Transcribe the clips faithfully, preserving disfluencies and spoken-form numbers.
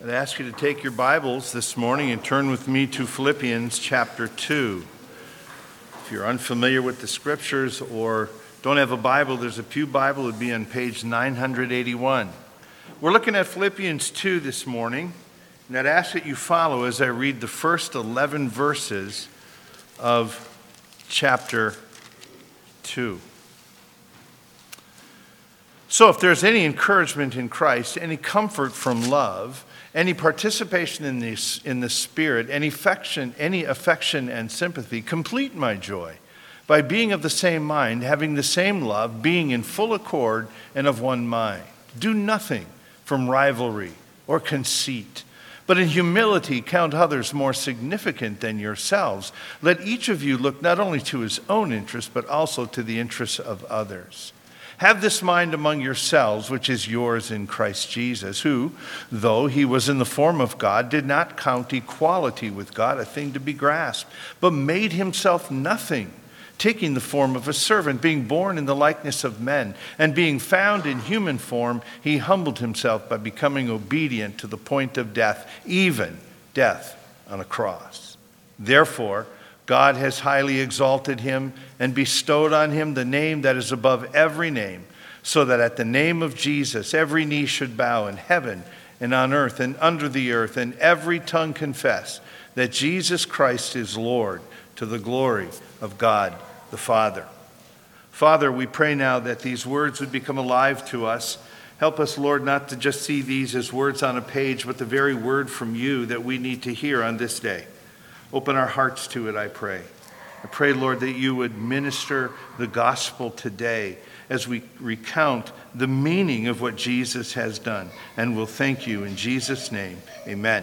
I'd ask you to take your Bibles this morning and turn with me to Philippians chapter two. If you're unfamiliar with the scriptures or don't have a Bible, there's a Pew Bible. It would be on page nine eighty-one. We're looking at Philippians two this morning, and I'd ask that you follow as I read the first eleven verses of chapter two. So if there's any encouragement in Christ, any comfort from love, any participation in the, in the Spirit, any affection, any affection and sympathy, complete my joy by being of the same mind, having the same love, being in full accord and of one mind. Do nothing from rivalry or conceit, but in humility count others more significant than yourselves. Let each of you look not only to his own interest, but also to the interests of others. Have this mind among yourselves, which is yours in Christ Jesus, who, though he was in the form of God, did not count equality with God a thing to be grasped, but made himself nothing, taking the form of a servant, being born in the likeness of men, and being found in human form, he humbled himself by becoming obedient to the point of death, even death on a cross. Therefore, God has highly exalted him and bestowed on him the name that is above every name, so that at the name of Jesus every knee should bow in heaven and on earth and under the earth, and every tongue confess that Jesus Christ is Lord, to the glory of God the Father. Father, we pray now that these words would become alive to us. Help us, Lord, not to just see these as words on a page, but the very word from you that we need to hear on this day. Open our hearts to it, I pray. I pray, Lord, that you would minister the gospel today as we recount the meaning of what Jesus has done. And we'll thank you in Jesus' name. Amen.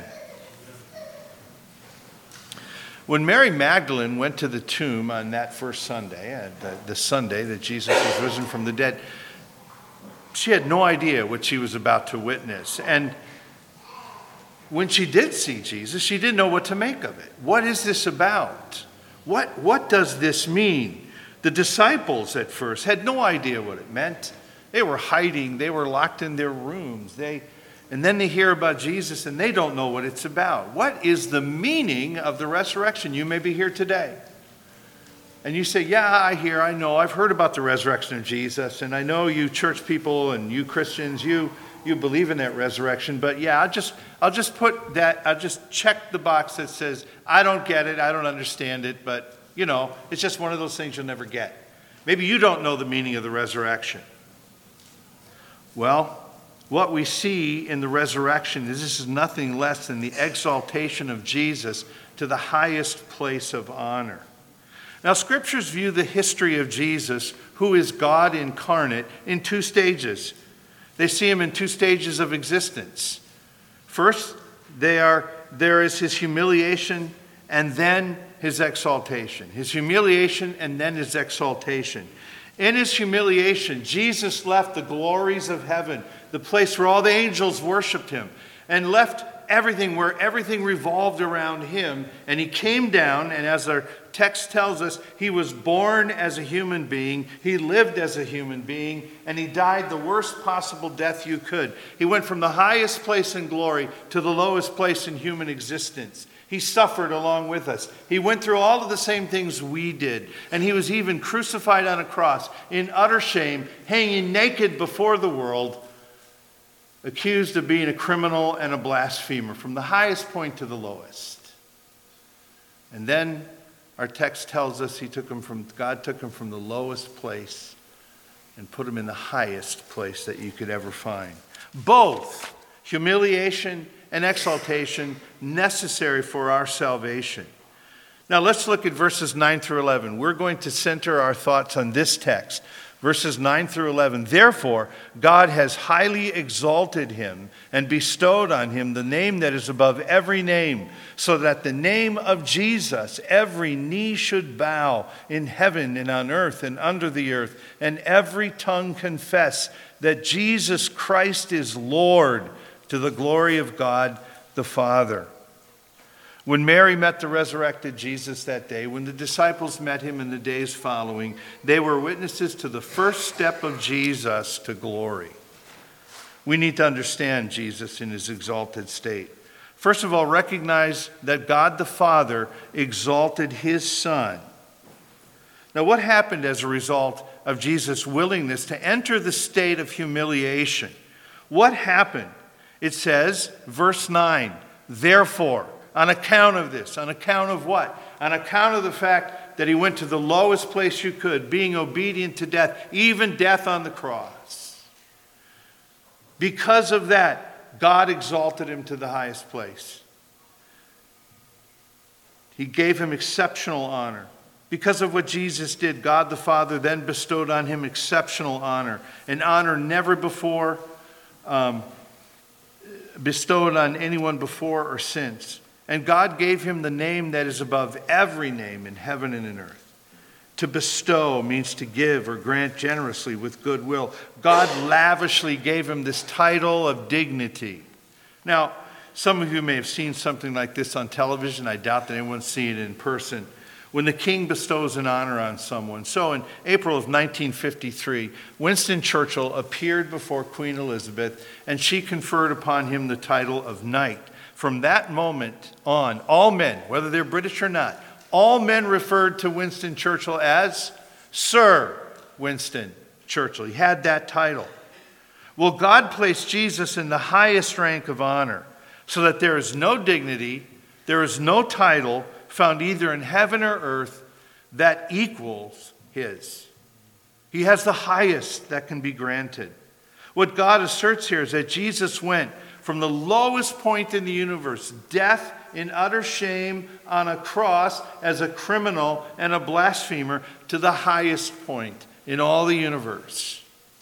When Mary Magdalene went to the tomb on that first Sunday, the, the Sunday that Jesus was risen from the dead, she had no idea what she was about to witness. And when she did see Jesus, she didn't know what to make of it. What is this about? What, what does this mean? The disciples at first had no idea what it meant. They were hiding. They were locked in their rooms. They, and then they hear about Jesus and they don't know what it's about. What is the meaning of the resurrection? You may be here today. And you say, yeah, I hear, I know. I've heard about the resurrection of Jesus. And I know you church people and you Christians, you You believe in that resurrection, but yeah, I'll just I'll just put that, I'll just check the box that says, I don't get it, I don't understand it, but you know, it's just one of those things you'll never get. Maybe you don't know the meaning of the resurrection. Well, what we see in the resurrection is this is nothing less than the exaltation of Jesus to the highest place of honor. Now, scriptures view the history of Jesus, who is God incarnate, in two stages. They see him in two stages of existence. First, they are, there is his humiliation and then his exaltation. His humiliation and then his exaltation. In his humiliation, Jesus left the glories of heaven, the place where all the angels worshiped him, and left everything where everything revolved around him. And he came down, and as our text tells us, he was born as a human being, he lived as a human being, and he died the worst possible death you could. He went from the highest place in glory to the lowest place in human existence. He suffered along with us. He went through all of the same things we did. And he was even crucified on a cross in utter shame, hanging naked before the world, accused of being a criminal and a blasphemer, from the highest point to the lowest. And then our text tells us he took him from, God took him from the lowest place and put him in the highest place that you could ever find. Both humiliation and exaltation necessary for our salvation. Now let's look at verses nine through eleven. We're going to center our thoughts on this text. Verses nine through eleven. Therefore, God has highly exalted him and bestowed on him the name that is above every name, so that the name of Jesus every knee should bow in heaven and on earth and under the earth, and every tongue confess that Jesus Christ is Lord, to the glory of God the Father. When Mary met the resurrected Jesus that day, when the disciples met him in the days following, they were witnesses to the first step of Jesus to glory. we need to understand Jesus in his exalted state. First of all, recognize that God the Father exalted his Son. Now, what happened as a result of Jesus' willingness to enter the state of humiliation? What happened? It says, verse nine, therefore, on account of this, on account of what? On account of the fact that he went to the lowest place you could, being obedient to death, even death on the cross. Because of that, God exalted him to the highest place. He gave him exceptional honor. Because of what Jesus did, God the Father then bestowed on him exceptional honor, an honor never before um, bestowed on anyone before or since. And God gave him the name that is above every name in heaven and in earth. To bestow means to give or grant generously with goodwill. God lavishly gave him this title of dignity. Now, some of you may have seen something like this on television. I doubt that anyone's seen it in person. When the king bestows an honor on someone. So in April of nineteen fifty-three, Winston Churchill appeared before Queen Elizabeth, and she conferred upon him the title of knight. From that moment on, all men, whether they're British or not, all men referred to Winston Churchill as Sir Winston Churchill. He had that title. Well, God placed Jesus in the highest rank of honor, so that there is no dignity, there is no title found either in heaven or earth that equals his. He has the highest that can be granted. What God asserts here is that Jesus went from the lowest point in the universe, death in utter shame on a cross as a criminal and a blasphemer, to the highest point in all the universe.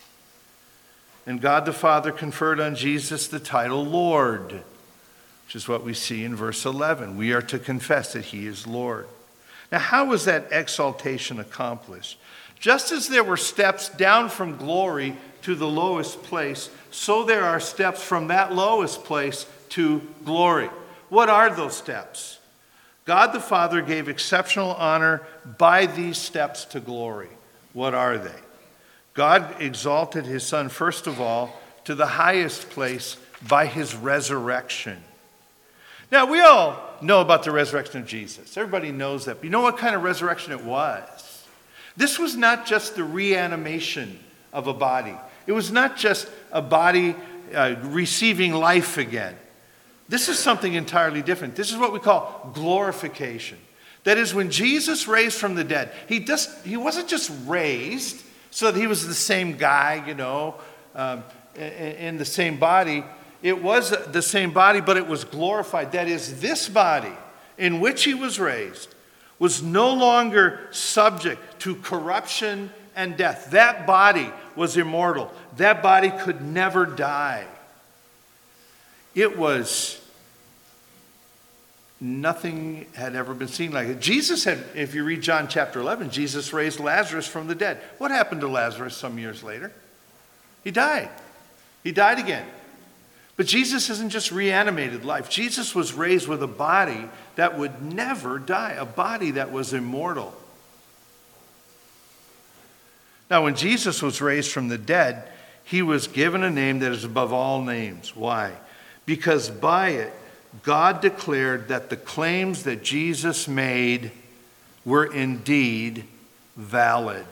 And God the Father conferred on Jesus the title Lord, which is what we see in verse eleven. We are to confess that he is Lord. Now, how was that exaltation accomplished? Just as there were steps down from glory to the lowest place, so there are steps from that lowest place to glory. What are those steps? God the Father gave exceptional honor by these steps to glory. What are they? God exalted his Son, first of all, to the highest place by his resurrection. Now, we all know about the resurrection of Jesus. Everybody knows that. But you know what kind of resurrection it was? This was not just the reanimation of a body. It was not just a body uh, receiving life again. This is something entirely different. This is what we call glorification. That is, when Jesus raised from the dead, he, just, he wasn't just raised so that he was the same guy, you know, um, in, in the same body. It was the same body, but it was glorified. That is, this body in which he was raised was no longer subject to corruption and death. That body was immortal. That body could never die. It was, nothing had ever been seen like it. Jesus had, if you read John chapter eleven, Jesus raised Lazarus from the dead. What happened to Lazarus some years later? He died. He died again. But Jesus isn't just reanimated life. Jesus was raised with a body that would never die, a body that was immortal. Now, when Jesus was raised from the dead, he was given a name that is above all names. Why? Because by it, God declared that the claims that Jesus made were indeed valid.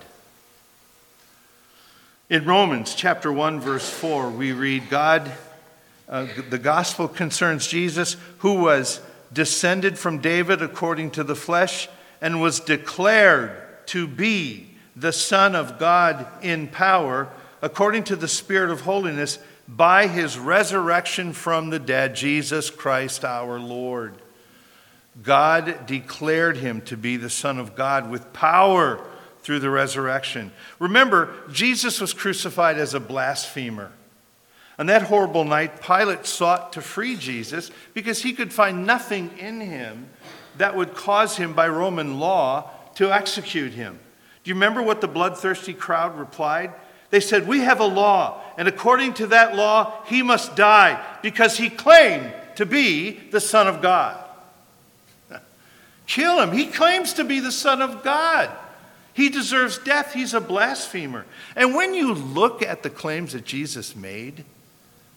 In Romans chapter one, verse four, we read, God... Uh, the gospel concerns Jesus, who was descended from David according to the flesh and was declared to be the Son of God in power according to the Spirit of holiness by his resurrection from the dead, Jesus Christ our Lord. God declared him to be the Son of God with power through the resurrection. Remember, Jesus was crucified as a blasphemer. On that horrible night, Pilate sought to free Jesus because he could find nothing in him that would cause him by Roman law to execute him. Do you remember what the bloodthirsty crowd replied? They said, "We have a law, and according to that law, he must die because he claimed to be the Son of God." Kill him. He claims to be the Son of God. He deserves death. He's a blasphemer. And when you look at the claims that Jesus made,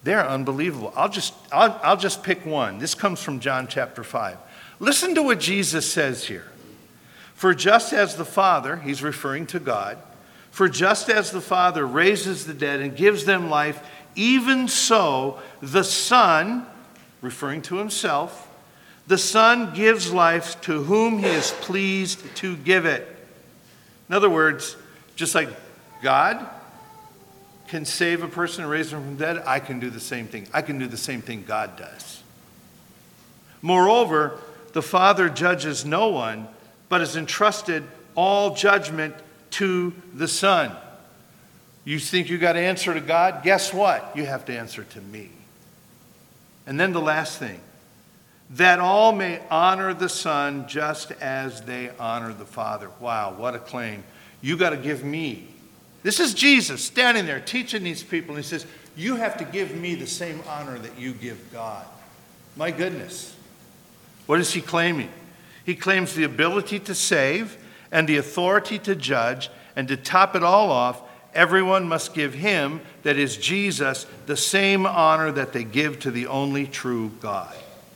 They're unbelievable. I'll just, I'll, I'll just pick one. This comes from John chapter five. Listen to what Jesus says here. For just as the Father, he's referring to God, for just as the Father raises the dead and gives them life, even so the Son, referring to himself, the Son gives life to whom he is pleased to give it. In other words, just like God can save a person and raise them from the dead, I can do the same thing. I can do the same thing God does. Moreover, the Father judges no one, but has entrusted all judgment to the Son. You think you got to answer to God? Guess what? You have to answer to me. And then the last thing, that all may honor the Son just as they honor the Father. Wow, what a claim. You got to give me. This is Jesus standing there teaching these people, and he says, you have to give me the same honor that you give God. My goodness. What is he claiming? He claims the ability to save and the authority to judge, and to top it all off, everyone must give him, that is Jesus, the same honor that they give to the only true God.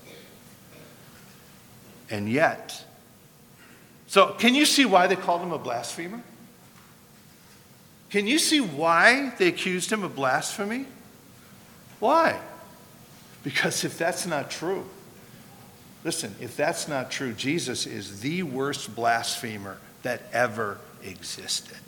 And yet, so can you see why they called him a blasphemer? Can you see why they accused him of blasphemy? Why? Because if that's not true, listen, if that's not true, Jesus is the worst blasphemer that ever existed.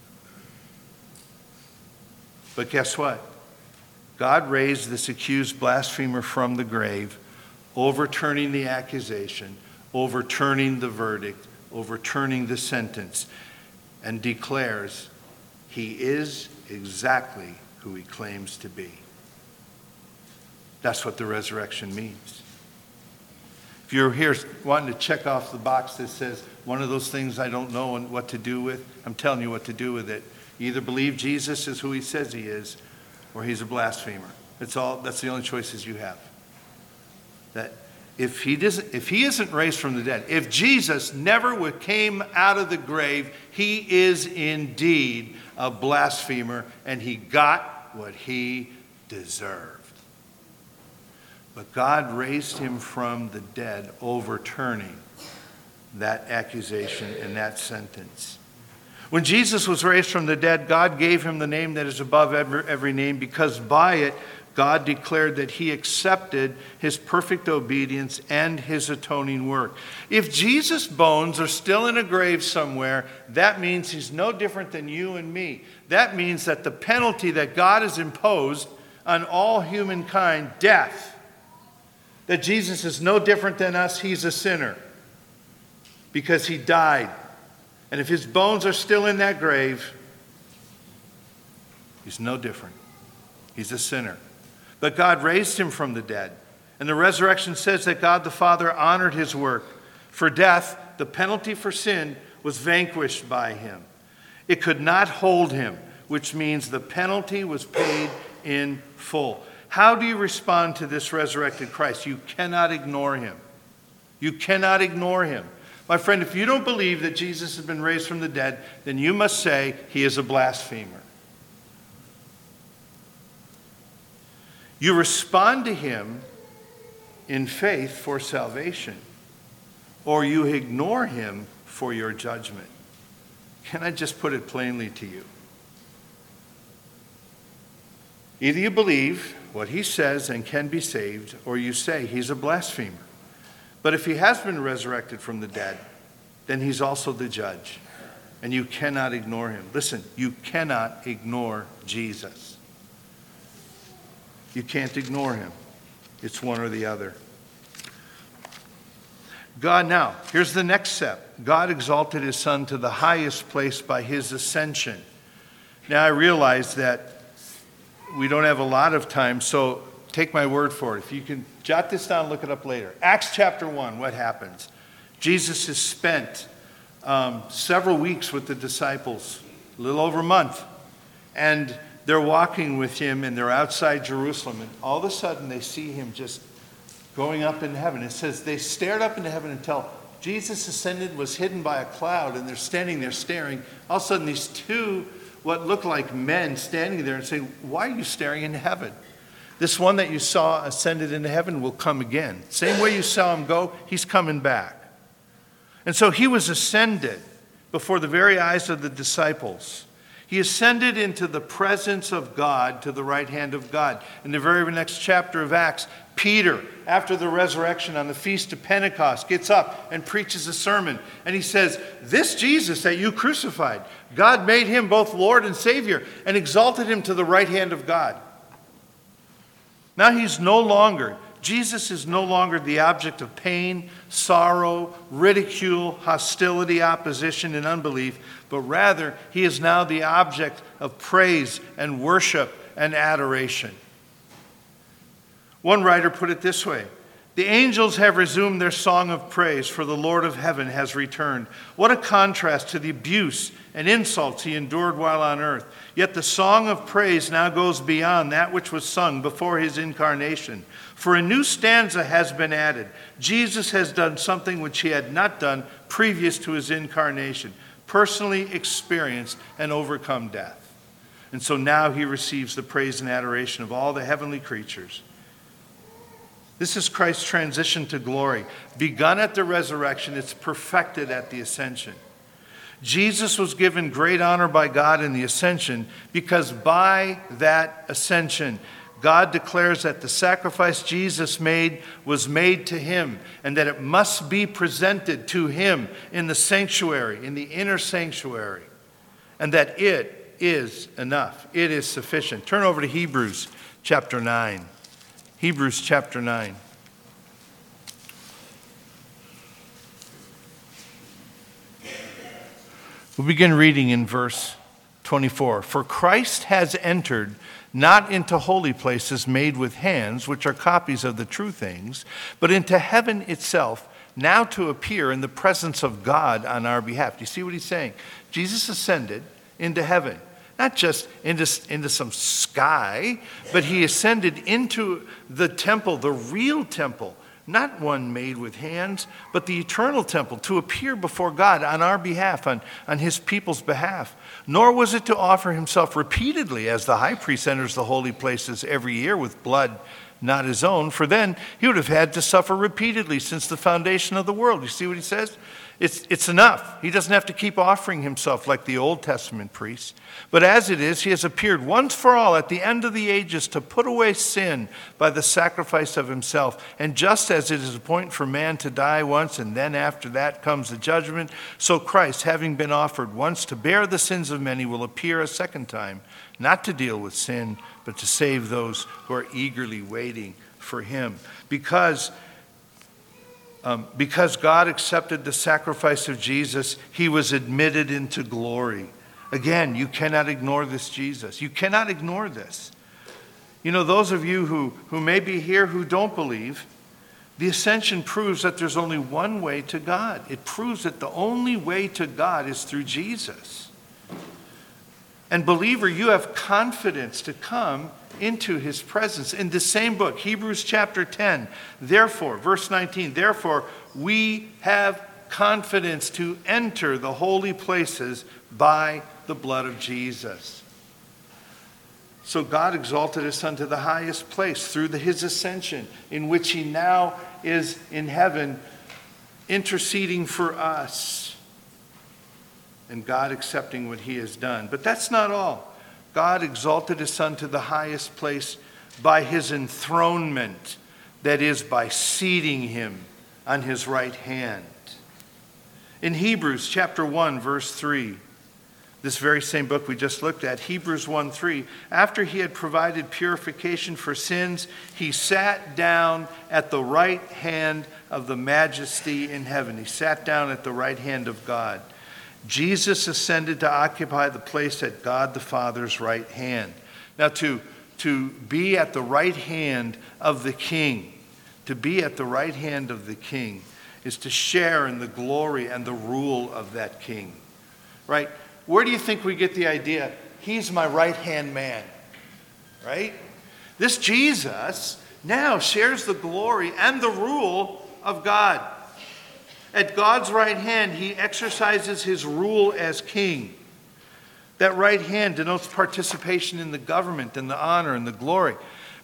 But guess what? God raised this accused blasphemer from the grave, overturning the accusation, overturning the verdict, overturning the sentence, and declares he is exactly who he claims to be. That's what the resurrection means. If you're here wanting to check off the box that says one of those things I don't know what to do with, I'm telling you what to do with it. You either believe Jesus is who he says he is, or he's a blasphemer. That's all. That's the only choices you have. That if he doesn't, if he isn't raised from the dead, if Jesus never came out of the grave, he is indeed a blasphemer, and he got what he deserved. But God raised him from the dead, overturning that accusation and that sentence. When Jesus was raised from the dead, God gave him the name that is above every, every name, because by it, God declared that he accepted his perfect obedience and his atoning work. If Jesus' bones are still in a grave somewhere, that means he's no different than you and me. That means that the penalty that God has imposed on all humankind, death, that Jesus is no different than us, he's a sinner because he died. And if his bones are still in that grave, he's no different. He's a sinner. But God raised him from the dead. And the resurrection says that God the Father honored his work. For death, the penalty for sin, was vanquished by him. It could not hold him, which means the penalty was paid in full. How do you respond to this resurrected Christ? You cannot ignore him. You cannot ignore him. My friend, if you don't believe that Jesus has been raised from the dead, then you must say he is a blasphemer. You respond to him in faith for salvation, or you ignore him for your judgment. Can I just put it plainly to you? Either you believe what he says and can be saved, or you say he's a blasphemer. But if he has been resurrected from the dead, then he's also the judge. And you cannot ignore him. Listen, you cannot ignore Jesus. You can't ignore him. It's one or the other. God, now, here's the next step. God exalted his Son to the highest place by his ascension. Now, I realize that we don't have a lot of time, so take my word for it. If you can jot this down, look it up later. Acts chapter one, what happens? Jesus has spent um, several weeks with the disciples, a little over a month. And they're walking with him, and they're outside Jerusalem. And all of a sudden, they see him just going up into heaven. It says they stared up into heaven until Jesus ascended, was hidden by a cloud, and they're standing there staring. All of a sudden, these two, what looked like men, standing there and saying, "Why are you staring into heaven?" This one that you saw ascended into heaven will come again. Same way you saw him go, he's coming back. And so he was ascended before the very eyes of the disciples. He ascended into the presence of God, to the right hand of God. In the very next chapter of Acts, Peter, after the resurrection on the Feast of Pentecost, gets up and preaches a sermon. And he says, this Jesus that you crucified, God made him both Lord and Savior and exalted him to the right hand of God. Now he's no longer, Jesus is no longer the object of pain, sorrow, ridicule, hostility, opposition, and unbelief, but rather he is now the object of praise and worship and adoration. One writer put it this way: the angels have resumed their song of praise, for the Lord of heaven has returned. What a contrast to the abuse and insults he endured while on earth. Yet the song of praise now goes beyond that which was sung before his incarnation. For a new stanza has been added. Jesus has done something which he had not done previous to his incarnation, personally experienced and overcome death. And so now he receives the praise and adoration of all the heavenly creatures. This is Christ's transition to glory. Begun at the resurrection, it's perfected at the ascension. Jesus was given great honor by God in the ascension because by that ascension, God declares that the sacrifice Jesus made was made to him and that it must be presented to him in the sanctuary, in the inner sanctuary, and that it is enough. It is sufficient. Turn over to Hebrews chapter nine. Hebrews chapter nine. We'll begin reading in verse twenty-four. For Christ has entered not into holy places made with hands, which are copies of the true things, but into heaven itself, now to appear in the presence of God on our behalf. Do you see what he's saying? Jesus ascended into heaven. Not just into, into some sky, but he ascended into the temple, the real temple, not one made with hands, but the eternal temple, to appear before God on our behalf, on, on his people's behalf. Nor was it to offer himself repeatedly, as the high priest enters the holy places every year with blood not his own, for then he would have had to suffer repeatedly since the foundation of the world. You see what he says? It's, it's enough. He doesn't have to keep offering himself like the Old Testament priests. But as it is, he has appeared once for all at the end of the ages to put away sin by the sacrifice of himself. And just as it is appointed for man to die once, and then after that comes the judgment, so Christ, having been offered once to bear the sins of many, will appear a second time, not to deal with sin, but to save those who are eagerly waiting for him. Because Um, because God accepted the sacrifice of Jesus, he was admitted into glory. Again, you cannot ignore this Jesus. You cannot ignore this. You know, those of you who, who may be here who don't believe, the ascension proves that there's only one way to God. It proves that the only way to God is through Jesus. And believer, you have confidence to come into his presence. In the same book, Hebrews chapter ten, therefore, verse nineteen, therefore we have confidence to enter the holy places by the blood of Jesus. So God exalted his Son to the highest place through the, his ascension, in which he now is in heaven interceding for us, and God accepting what he has done. But that's not all. God exalted his Son to the highest place by his enthronement, that is, by seating him on his right hand. In Hebrews chapter one, verse three, this very same book we just looked at, Hebrews one three, after he had provided purification for sins, he sat down at the right hand of the majesty in heaven. He sat down at the right hand of God. Jesus ascended to occupy the place at God the Father's right hand. Now, to, to be at the right hand of the King, to be at the right hand of the King is to share in the glory and the rule of that King, right? Where do you think we get the idea, he's my right-hand man, right? This Jesus now shares the glory and the rule of God. At God's right hand, he exercises his rule as king. That right hand denotes participation in the government and the honor and the glory.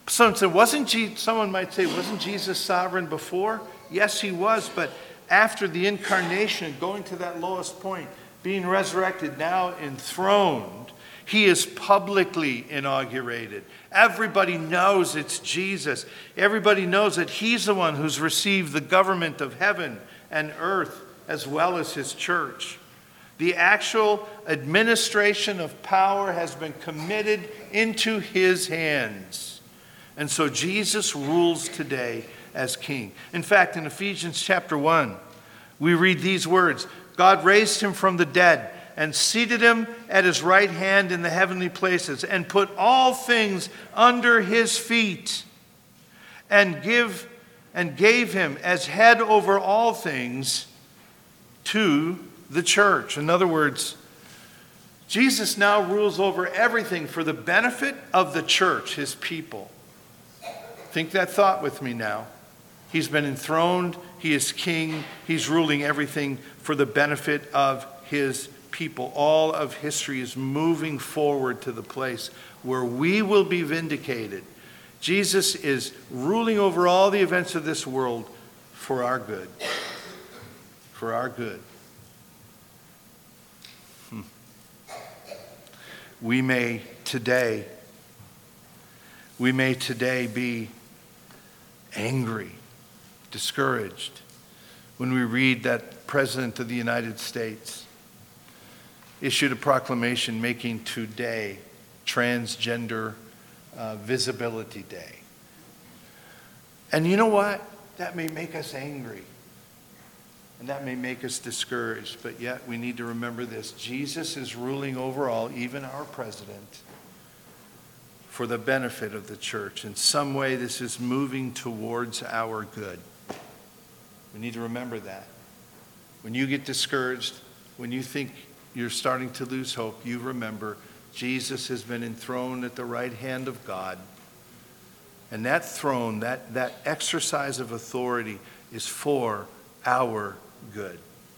Someone said, wasn't Je- someone might say, wasn't Jesus sovereign before? Yes, he was, but after the incarnation, going to that lowest point, being resurrected, now enthroned, he is publicly inaugurated. Everybody knows it's Jesus. Everybody knows that he's the one who's received the government of heaven and earth as well as his church. The actual administration of power has been committed into his hands. And so Jesus rules today as king. In fact, in Ephesians chapter one, we read these words, God raised him from the dead and seated him at his right hand in the heavenly places and put all things under his feet and give and gave him as head over all things to the church. In other words, Jesus now rules over everything for the benefit of the church, his people. Think that thought with me now. He's been enthroned, he is king, he's ruling everything for the benefit of his people. All of history is moving forward to the place where we will be vindicated. Jesus is ruling over all the events of this world for our good. For our good. Hmm. We may today, we may today be angry, discouraged when we read that President of the United States issued a proclamation making today Transgender uh, Visibility Day. And you know what? That may make us angry. And that may make us discouraged. But yet we need to remember this. Jesus is ruling over all, even our president, for the benefit of the church. In some way, this is moving towards our good. We need to remember that. When you get discouraged, when you think you're starting to lose hope, you remember Jesus has been enthroned at the right hand of God. And that throne, that, that exercise of authority is for our good.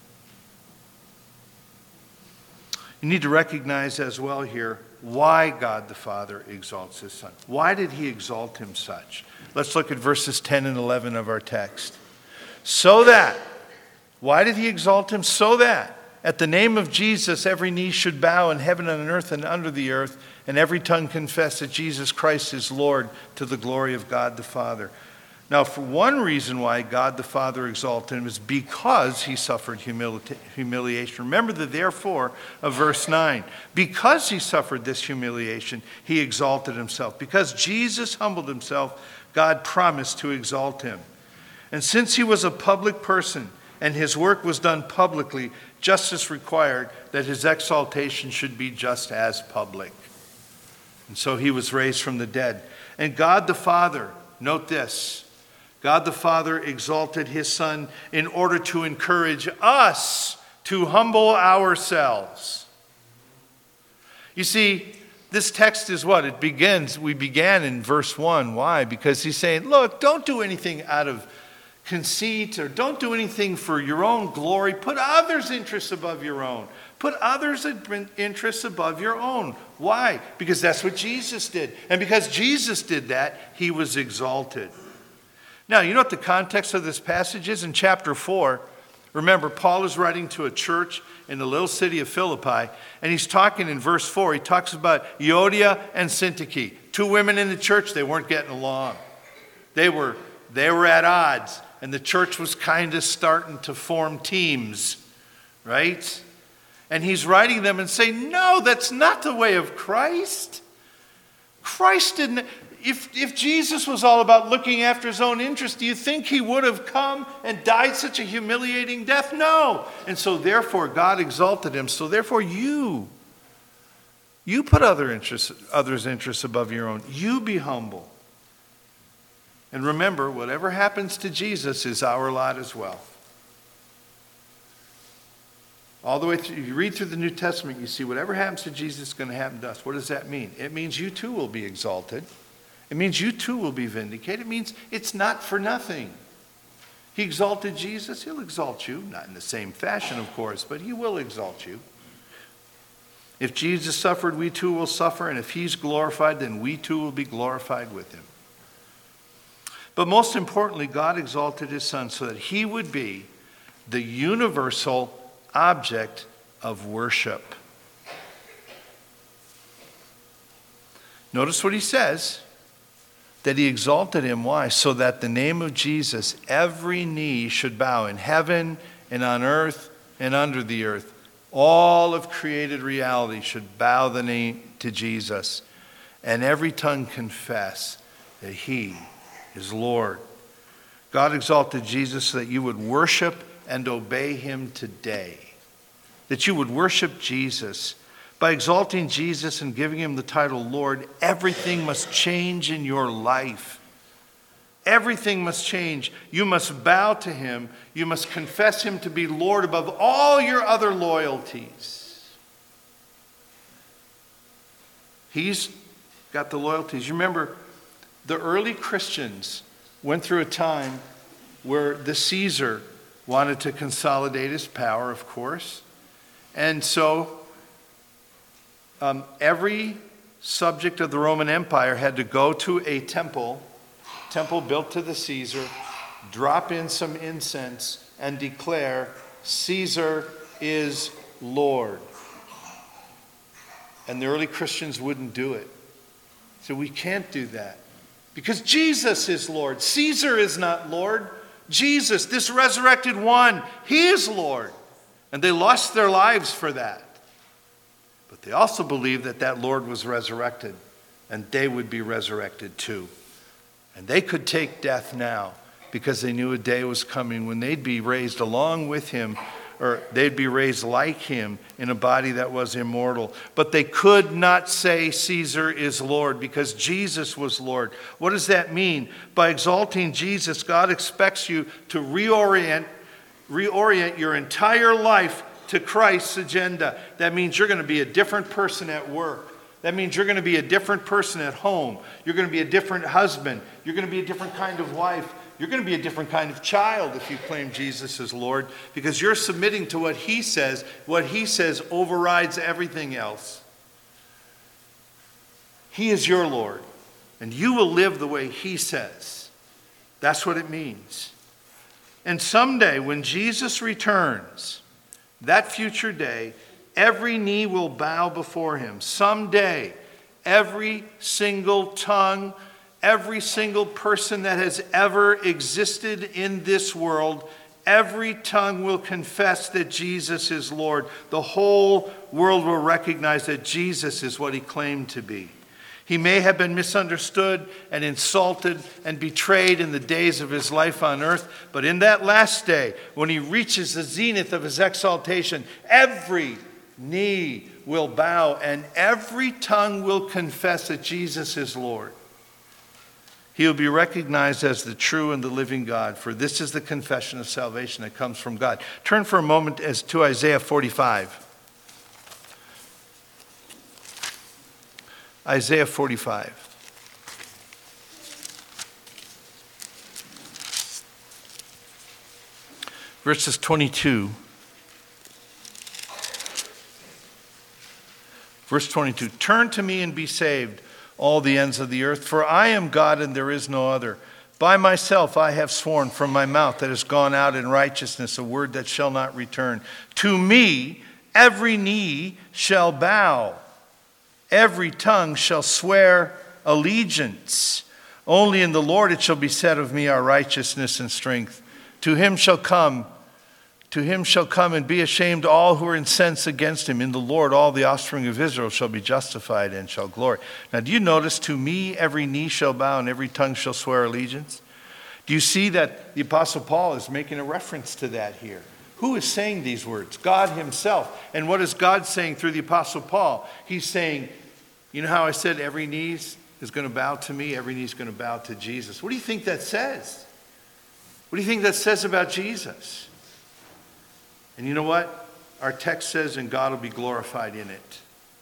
You need to recognize as well here why God the Father exalts his Son. Why did he exalt him such? Let's look at verses ten and eleven of our text. So that, why did he exalt him? So that at the name of Jesus every knee should bow in heaven and on earth and under the earth, and every tongue confess that Jesus Christ is Lord, to the glory of God the Father. Now, for one reason why God the Father exalted him is because he suffered humili- humiliation. Remember the therefore of verse nine. Because he suffered this humiliation, he exalted himself. Because Jesus humbled himself, God promised to exalt him. And since he was a public person and his work was done publicly, justice required that his exaltation should be just as public. And so he was raised from the dead. And God the Father, note this, God the Father exalted his Son in order to encourage us to humble ourselves. You see, this text is what? It begins, we began in verse one. Why? Because he's saying, look, don't do anything out of conceit or don't do anything for your own glory. Put others' interests above your own. Put others' interests above your own. Why? Because that's what Jesus did. And because Jesus did that, he was exalted. Now, you know what the context of this passage is? In chapter four, remember, Paul is writing to a church in the little city of Philippi, and he's talking in verse four, he talks about Euodia and Syntyche, two women in the church. They weren't getting along. They were, they were at odds, and the church was kind of starting to form teams, right? And he's writing them and saying, no, that's not the way of Christ. Christ didn't... If, if Jesus was all about looking after his own interests, do you think he would have come and died such a humiliating death? No. And so therefore God exalted him. So therefore you, you put other interests, others' interests above your own. You be humble. And remember, whatever happens to Jesus is our lot as well. All the way through, you read through the New Testament, you see whatever happens to Jesus is going to happen to us. What does that mean? It means you too will be exalted. It means you too will be vindicated. It means it's not for nothing. He exalted Jesus, he'll exalt you. Not in the same fashion, of course, but he will exalt you. If Jesus suffered, we too will suffer. And if he's glorified, then we too will be glorified with him. But most importantly, God exalted his Son so that he would be the universal object of worship. Notice what he says, that he exalted him. Why? So that the name of Jesus, every knee should bow in heaven and on earth and under the earth. All of created reality should bow the knee to Jesus, and every tongue confess that he is Lord. God exalted Jesus so that you would worship and obey him today. That you would worship Jesus. By exalting Jesus and giving him the title Lord, everything must change in your life. Everything must change. You must bow to him. You must confess him to be Lord above all your other loyalties. He's got the loyalties. You remember, the early Christians went through a time where the Caesar wanted to consolidate his power, of course. And so um, every subject of the Roman Empire had to go to a temple, temple built to the Caesar, drop in some incense, and declare, Caesar is Lord. And the early Christians wouldn't do it. So we can't do that. Because Jesus is Lord. Caesar is not Lord. Jesus, this resurrected one, he is Lord. And they lost their lives for that. But they also believed that that Lord was resurrected, and they would be resurrected too. And they could take death now because they knew a day was coming when they'd be raised along with him, or they'd be raised like him in a body that was immortal. But they could not say Caesar is Lord because Jesus was Lord. What does that mean? By exalting Jesus, God expects you to reorient, reorient your entire life to Christ's agenda. That means you're going to be a different person at work. That means you're going to be a different person at home. You're going to be a different husband. You're going to be a different kind of wife. You're going to be a different kind of child if you claim Jesus as Lord, because you're submitting to what he says. What he says overrides everything else. He is your Lord, and you will live the way he says. That's what it means. And someday when Jesus returns, that future day, every knee will bow before him. Someday, every single tongue, every single person that has ever existed in this world, every tongue will confess that Jesus is Lord. The whole world will recognize that Jesus is what he claimed to be. He may have been misunderstood and insulted and betrayed in the days of his life on earth, but in that last day, when he reaches the zenith of his exaltation, every knee will bow and every tongue will confess that Jesus is Lord. He will be recognized as the true and the living God, for this is the confession of salvation that comes from God. Turn for a moment as to Isaiah forty-five. Isaiah forty-five. Verses twenty-two. Verse twenty-two. Turn to me and be saved, all the ends of the earth, for I am God and there is no other. By myself I have sworn, from my mouth that has gone out in righteousness, a word that shall not return. To me every knee shall bow, every tongue shall swear allegiance. Only in the Lord it shall be said of me, our righteousness and strength. To him shall come To him shall come and be ashamed all who are incensed against him. In the Lord all the offspring of Israel shall be justified and shall glory. Now do you notice, to me every knee shall bow and every tongue shall swear allegiance? Do you see that the Apostle Paul is making a reference to that here? Who is saying these words? God himself. And what is God saying through the Apostle Paul? He's saying, you know how I said every knee is going to bow to me, every knee is going to bow to Jesus. What do you think that says? What do you think that says about Jesus? And you know what? Our text says, and God will be glorified in it.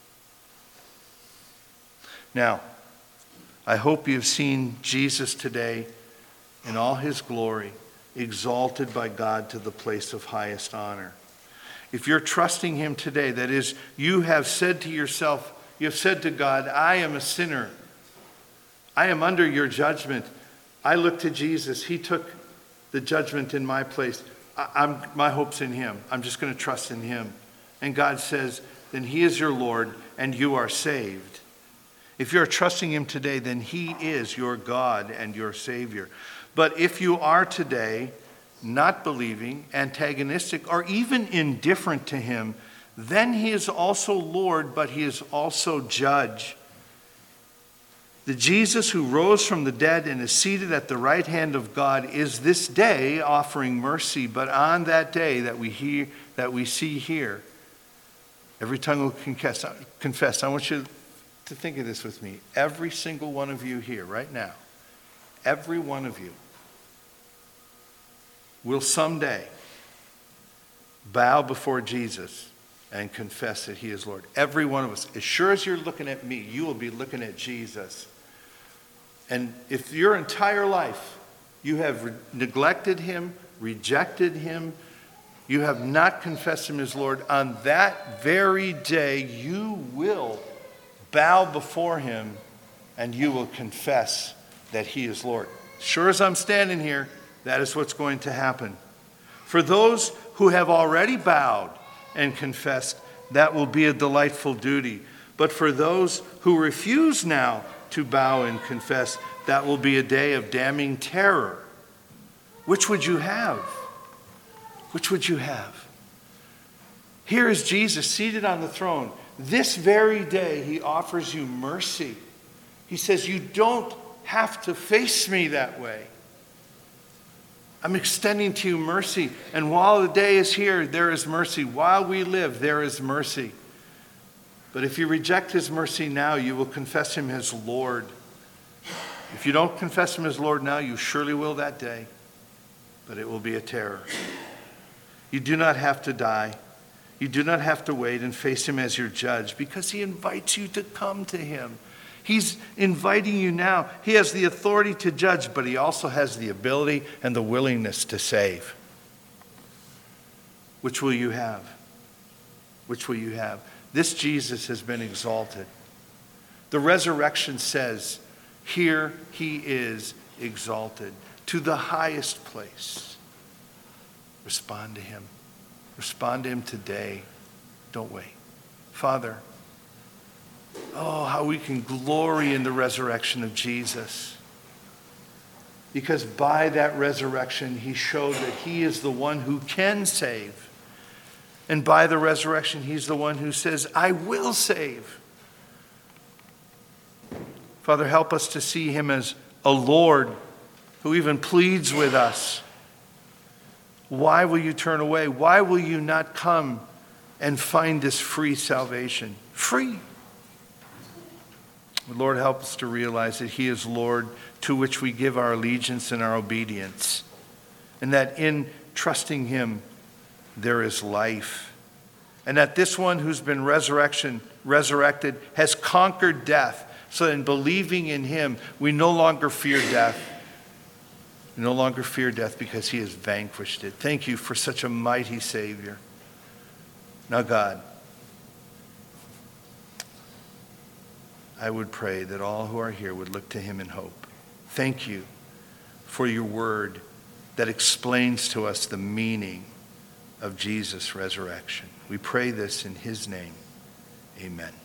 Now, I hope you have seen Jesus today in all his glory, exalted by God to the place of highest honor. If you're trusting him today, that is, you have said to yourself, you have said to God, I am a sinner. I am under your judgment. I look to Jesus. He took the judgment in my place. I, I'm, my hope's in him. I'm just going to trust in him. And God says, then he is your Lord and you are saved. If you're trusting him today, then he is your God and your Savior. But if you are today not believing, antagonistic, or even indifferent to him, then he is also Lord, but he is also Judge. The Jesus who rose from the dead and is seated at the right hand of God is this day offering mercy. But on that day that we hear, that we see here, every tongue will confess. confess. I want you to think of this with me. Every single one of you here right now, every one of you will someday bow before Jesus and confess that he is Lord. Every one of us. As sure as you're looking at me, you will be looking at Jesus. And if your entire life you have re- neglected him, rejected him, you have not confessed him as Lord, on that very day you will bow before him and you will confess that he is Lord. Sure as I'm standing here, that is what's going to happen. For those who have already bowed and confessed, that will be a delightful duty. But for those who refuse now to bow and confess, that will be a day of damning terror. Which would you have? Which would you have? Here is Jesus seated on the throne. This very day, he offers you mercy. He says, you don't have to face me that way. I'm extending to you mercy. And while the day is here, there is mercy. While we live, there is mercy. But if you reject his mercy now, you will confess him as Lord. If you don't confess him as Lord now, you surely will that day. But it will be a terror. You do not have to die. You do not have to wait and face him as your judge, because he invites you to come to him. He's inviting you now. He has the authority to judge, but he also has the ability and the willingness to save. Which will you have? Which will you have? This Jesus has been exalted. The resurrection says, here he is exalted to the highest place. Respond to him. Respond to him today. Don't wait. Father, oh, how we can glory in the resurrection of Jesus. Because by that resurrection, he showed that he is the one who can save. And by the resurrection, he's the one who says, I will save. Father, help us to see him as a Lord who even pleads with us. Why will you turn away? Why will you not come and find this free salvation? Free. Lord, help us to realize that he is Lord, to which we give our allegiance and our obedience. And that in trusting him, there is life. And that this one who's been resurrection, resurrected has conquered death. So in believing in him, we no longer fear death. We no longer fear death because he has vanquished it. Thank you for such a mighty Savior. Now, God, I would pray that all who are here would look to him in hope. Thank you for your word that explains to us the meaning of Jesus' resurrection. We pray this in his name. Amen.